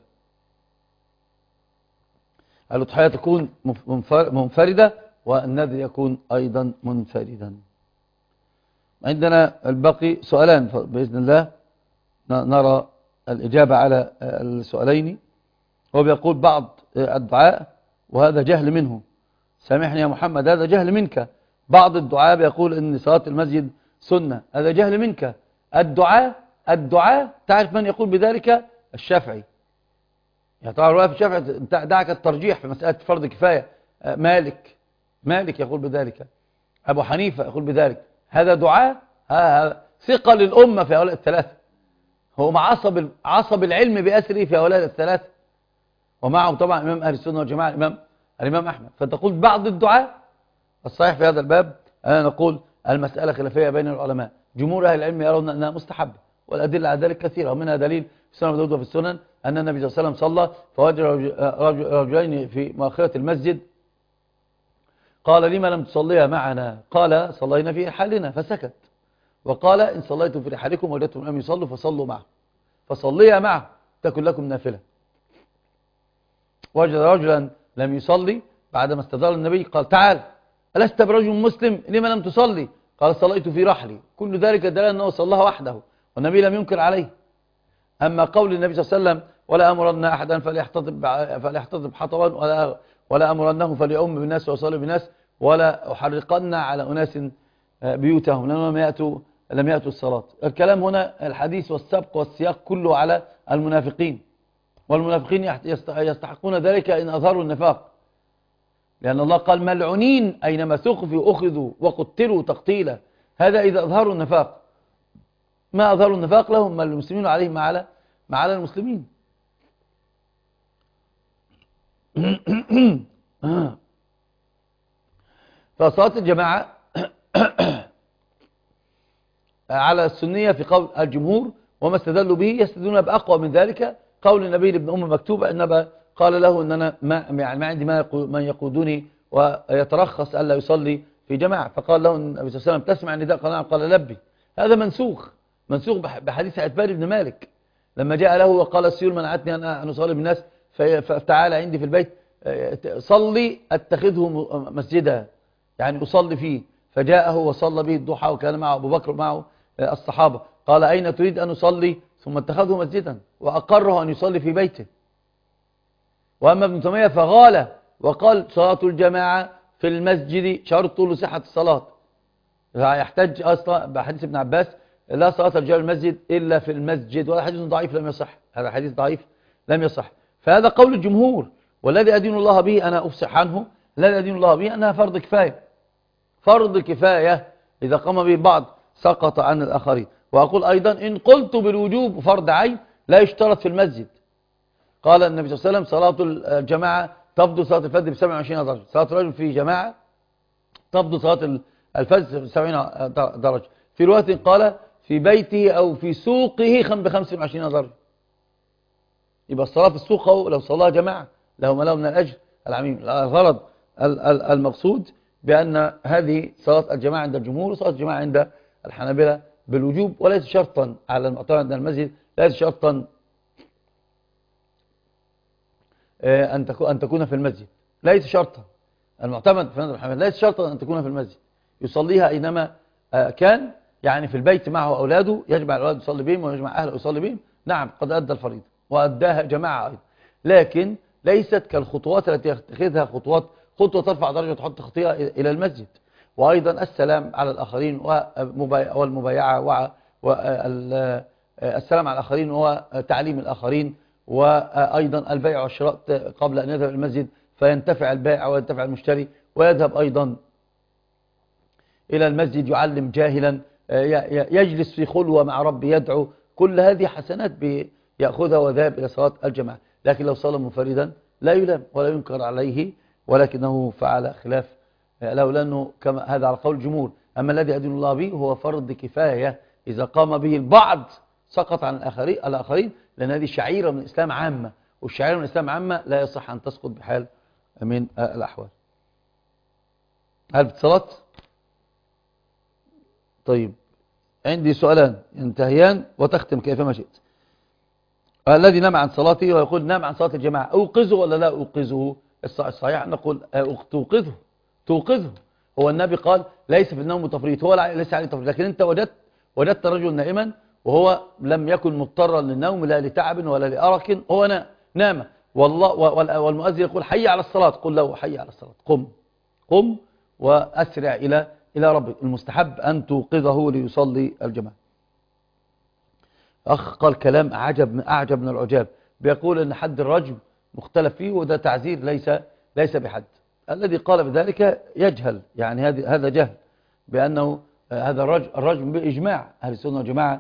الأضحية تكون منفردة والنذر يكون أيضا منفردا. عندنا الباقي سؤالان بإذن الله نرى الإجابة على السؤالين. هو بيقول بعض الدعاء، وهذا جهل منه، سامحني يا محمد هذا جهل منك، بعض الدعاء بيقول ان صلاة المسجد سنة، هذا جهل منك. الدعاء تعرف من يقول بذلك؟ الشافعي. يعني طبعا رواية في الشافعي دعك الترجيح في مسألة فرض كفاية. مالك يقول بذلك، أبو حنيفة يقول بذلك. هذا دعاء ثقة للأمة في هؤلاء الثلاثة، هو مع عصب العلم بأسره في هؤلاء الثلاثة، ومعهم طبعا إمام أهل السنة والجماعة الإمام أحمد. فتقول بعض الدعاء. الصحيح في هذا الباب أنا نقول المسألة خلافية بين العلماء، جمهور أهل العلم يرون أنها مستحبة، والأدلة على ذلك كثيرة، ومنها دليل في سنن داود وفي السنن أن النبي صلى الله عليه وسلم صلى فوجد رجلين في مؤخرة المسجد، قال لما لم تصليا معنا؟ قال صلينا في رحالنا، فسكت. وقال إن صليتم في رحالكم وجدتم لم يصلوا فصلوا معه، فصليا معه تكن لكم نافلة. وجد رجلا لم يصلي بعدما استدار النبي، قال تعال ألست برجل مسلم لما لم تصلي؟ قال صليت في رحلي. كل ذلك دل أنه صلىها وحده والنبي لم ينكر عليه. أما قول النبي صلى الله عليه وسلم ولا أمرن أحدا فليحتطب حطبا ولا أمرنه فليؤم بالناس ويصلي بالناس ولا أحرقن على أناس بيوتهم لأنهم لم يأتوا الصلاة. الكلام هنا الحديث والسبق والسياق كله على المنافقين، والمنافقين يستحقون ذلك إن أظهروا النفاق، لأن الله قال ملعونين أينما ثقفوا أخذوا وقتلوا تقتيلا. هذا إذا أظهروا النفاق، ما أظهروا النفاق لهم ما المسلمين عليهم ما على المسلمين. فصلاة الجماعة على السنية في قول الجمهور، وما استدلوا به يستدلون بأقوى من ذلك قول النبي لابن أم مكتوب إنما قال له إن أنا ما عندي من يقودني ويترخص ألا يصلي في جماعة، فقال له النبي صلى الله عليه وسلم تسمع النداء؟ قال نعم. قال لبي. هذا منسوخ بحديث عتبان بن مالك لما جاء له وقال سيول منعتني أن أصلي بالناس فتعالى عندي في البيت صلي أتخذه مسجدا، يعني أصلي فيه. فجاءه وصلى به الضحى وكان معه أبو بكر معه الصحابة، قال أين تريد أن أصلي؟ ثم اتخذه مسجدا وأقره أن يصلي في بيته. وأما ابن تيمية فغال وقال صلاة الجماعة في المسجد شرط لصحة الصلاة، يحتج أصلا بحديث ابن عباس لا صلاة الرجال المسجد إلا في المسجد، وهذا حديث ضعيف لم يصح، هذا حديث ضعيف لم يصح. فهذا قول الجمهور، والذي أدين الله به أنا أفصح عنه، الذي أدين الله به أنها فرض كفاية، فرض كفاية إذا قام به البعض سقط عن الآخرين. وأقول أيضا إن قلت بالوجوب فرض عين لا يشترط في المسجد. قال النبي صلى الله عليه وسلم صلاة الجماعة تفضل صلاة الفجر ب 27 درجة، صلاة الرجل في جماعة تفضل صلاة الفجر ب 70 درجة. في رواية قال في بيته أو في سوقه ب 25 درجة. يبقى الصلاة في السوق لو صلاها جماعة له ما له من الأجر العميم. الغرض المقصود بأن هذه صلاة الجماعة عند الجمهور وصلاة الجماعة عند الحنابلة بالوجوب، وليس شرطا على المعتمد عند المسجد، ليس شرطا أن تكون في المسجد، ليس شرطا. المعتمد في نظر الحنابلة ليس شرطا أن تكون في المسجد، يصليها أينما كان، يعني في البيت معه أولاده يجمع الأولاد يصلي بهم ويجمع أهله يصلي بهم، نعم قد أدى الفريضة وأداها جماعة أيضا، لكن ليست كالخطوات التي يتخذها خطوة ترفع درجة وتحط خطيئة إلى المسجد. وأيضا السلام على الآخرين والمبايعة والسلام على الآخرين وتعليم الآخرين، وأيضا البيع والشراء قبل أن يذهب المسجد فينتفع البائع وينتفع المشتري، ويذهب أيضا إلى المسجد يعلم جاهلا، يجلس في خلوة مع ربي يدعو. كل هذه حسنات يأخذها وذهب إلى صلاة الجماعة. لكن لو صلى منفردا لا يلام ولا ينكر عليه، ولكنه فعل خلاف لأنه كما هذا على قول الجمهور. أما الذي أذن الله به هو فرض كفاية، إذا قام به البعض سقط عن الآخرين، لأن هذه شعيرة من الإسلام عامة، والشعيرة من الإسلام عامة لا يصح أن تسقط بحال من الأحوال. هل باتصالات؟ طيب عندي سؤالان ينتهيان وتختم كيفما شئت. الذي نام عن صلاته ويقول نام عن صلاة الجماعة أوقظه ولا لا أوقظه؟ الصحيح نقول توقظه. هو النبي قال ليس في النوم تفريط، هو ليس عليه تفريط، لكن أنت وجدت رجل نائما وهو لم يكن مضطرا للنوم لا لتعب ولا لأرق، هو نام والمؤذن يقول حي على الصلاة، قل له حي على الصلاة، قم وأسرع إلى ربك. المستحب أن توقظه ليصلي الجماعة. أخ قال كلام أعجب من العجاب، بيقول أن حد الرجم مختلف فيه، وده تعزير ليس بحد. الذي قال بذلك يجهل، يعني هذا جهل، بأنه هذا الرجم بإجماع أهل السنة والجماعة.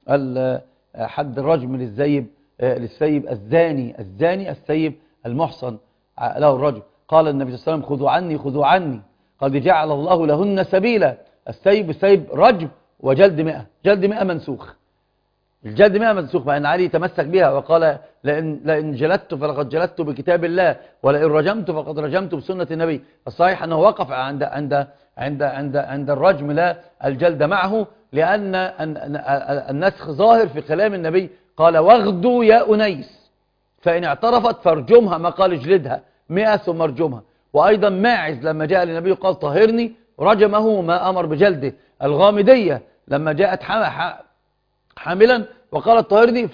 حد الرجم للسيب الزاني السيب المحصن له الرجم. قال النبي صلى الله عليه وسلم خذوا عني قد جعل الله لهن سبيلا. السيب رجم وجلد 100، جلد 100 منسوخ، الجلد 100 منسوخ، مع أن علي تمسك بها وقال لئن جلدت فلقد جلدت بكتاب الله، ولئن رجمت فقد رجمت بسنة النبي. الصحيح أنه وقف عند الرجم لا الجلد معه، لأن النسخ ظاهر في كلام النبي، قال واغدوا يا أنيس فإن اعترفت فارجمها، ما قال اجلدها 100 ثم ارجمها. وأيضا ماعز لما جاء للنبي قال طهرني رجمه ما أمر بجلده. الغامدية لما جاءت حاملا وقالت طهرني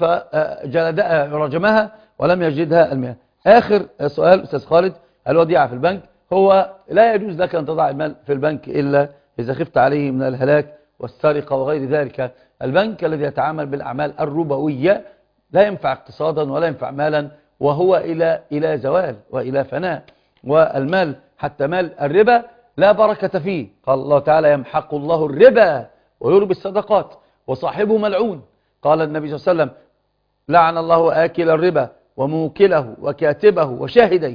فرجمها ولم يجدها 100. آخر سؤال أستاذ خالد، الوديعة في البنك، هو لا يجوز لك أن تضع المال في البنك إلا إذا خفت عليه من الهلاك والسرقة وغير ذلك. البنك الذي يتعامل بالأعمال الربوية لا ينفع اقتصادا ولا ينفع مالا، وهو إلى زوال وإلى فناء. والمال حتى مال الربا لا بركة فيه، قال الله تعالى يمحق الله الربا ويربي الصدقات وصاحبه ملعون. قال النبي صلى الله عليه وسلم لعن الله آكل الربا وموكله وكاتبه وشاهديه،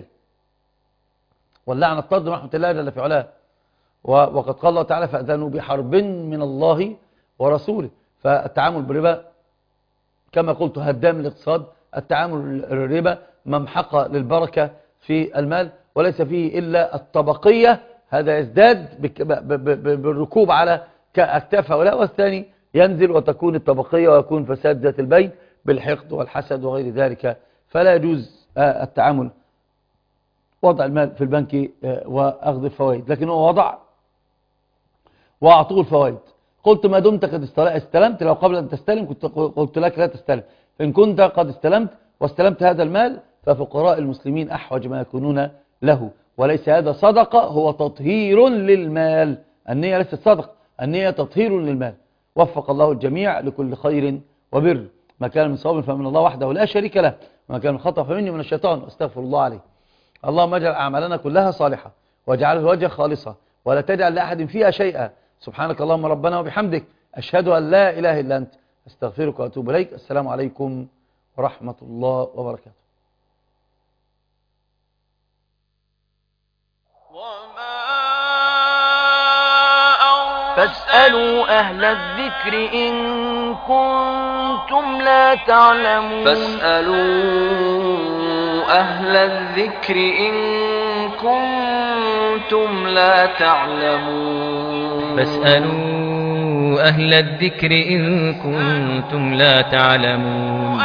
واللعنة طرد رحمة الله جل في علاه. وقد قال الله تعالى فأذنوا بحرب من الله ورسوله. فالتعامل بالربا كما قلت هدام الاقتصاد. التعامل بالربا ممحقة للبركة في المال، وليس فيه إلا الطبقية، هذا يزداد بالركوب على أكتاف هؤلاء، والثاني ينزل وتكون الطبقية ويكون فساد ذات البين بالحقد والحسد وغير ذلك. فلا يجوز التعامل وضع المال في البنك وأخذ الفوائد، لكن هو وضع وأعطوه الفوائد. قلت ما دمت قد استلمت، لو قبل أن تستلم كنت قلت لك لا تستلم. إن كنت قد استلمت واستلمت هذا المال ففقراء المسلمين أحوج ما يكونون له، وليس هذا صدقة، هو تطهير للمال. النية ليست صدقة، النية تطهير للمال. وفق الله الجميع لكل خير وبر. ما كان من صواب فمن الله وحده لا شريك له، وما كان من خطأ فمني من الشيطان واستغفر الله عليه. اللهم اجعل أعمالنا كلها صالحة واجعله الوجه خالصة ولا تجعل لأحد فيها شيئا. سبحانك اللهم ربنا وبحمدك، أشهد أن لا إله إلا أنت، استغفرك وأتوب إليك. السلام عليكم ورحمة الله وبركاته. فاسألوا أهل الذكر إن كنتم لا تعلمون. فاسألوا أهل الذكر إن كنتم لا تعلمون. فاسألوا أهل الذكر إن كنتم لا تعلمون.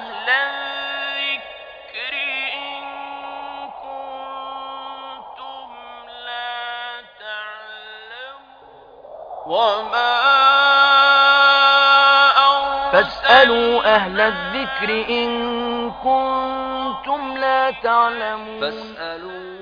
فاسألوا أهل الذكر إن كنتم لا تعلمون.